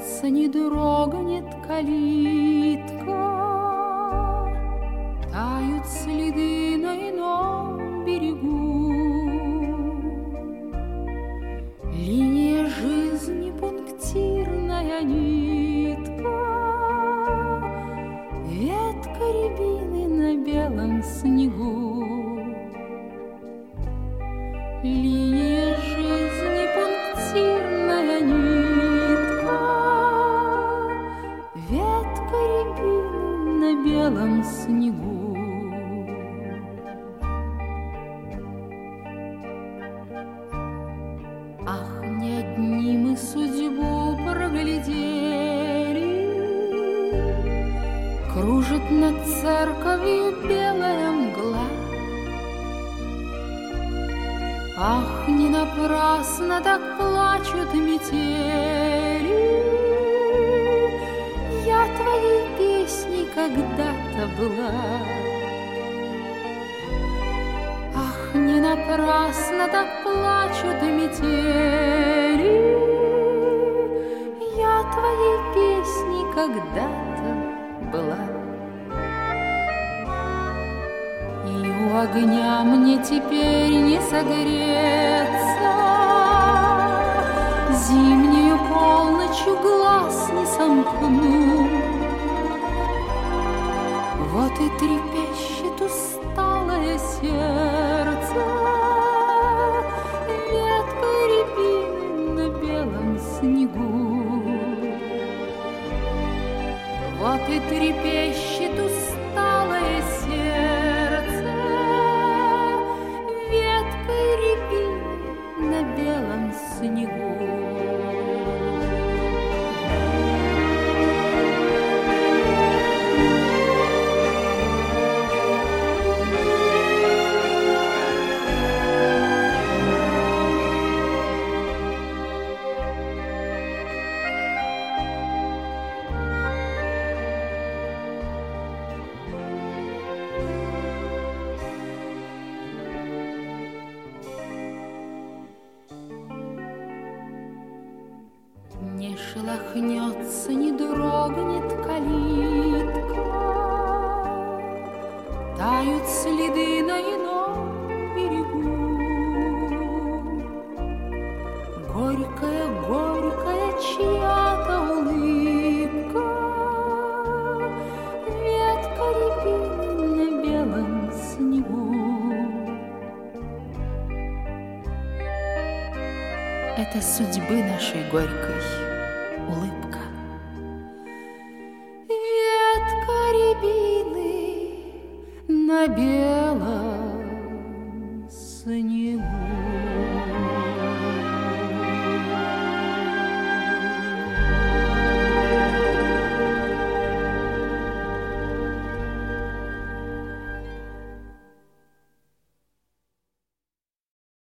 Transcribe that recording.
охнется, не дрогнет калитка, тают следы на ином берегу. Линия жизни пунктирная нитка, ветка рябины на белом снегу. Линия жизни пунктирная нитка, ветка рябины на белом снегу. Ах, не одни мы судьбу проглядели, кружит над церковью белая мгла. Ах, не напрасно так плачут метели, я твоей песней когда-то была. Ах, не напрасно так плачут метели, я твоей песней когда-то была. И у огня мне теперь не согреться, зимнею полночью глаз не сомкну. Вот и трепещет усталое сердце, ветка рябины на белом снегу. Вот и трепещет усталое сердце, ветка рябины на белом снегу. Не шелохнется, не дрогнет калитка, тают следы на ином берегу. Горькая, горькая чья-то улыбка, ветка рябины на белом снегу. Это судьбы нашей горькой улыбка. Ветка рябины на белом снегу.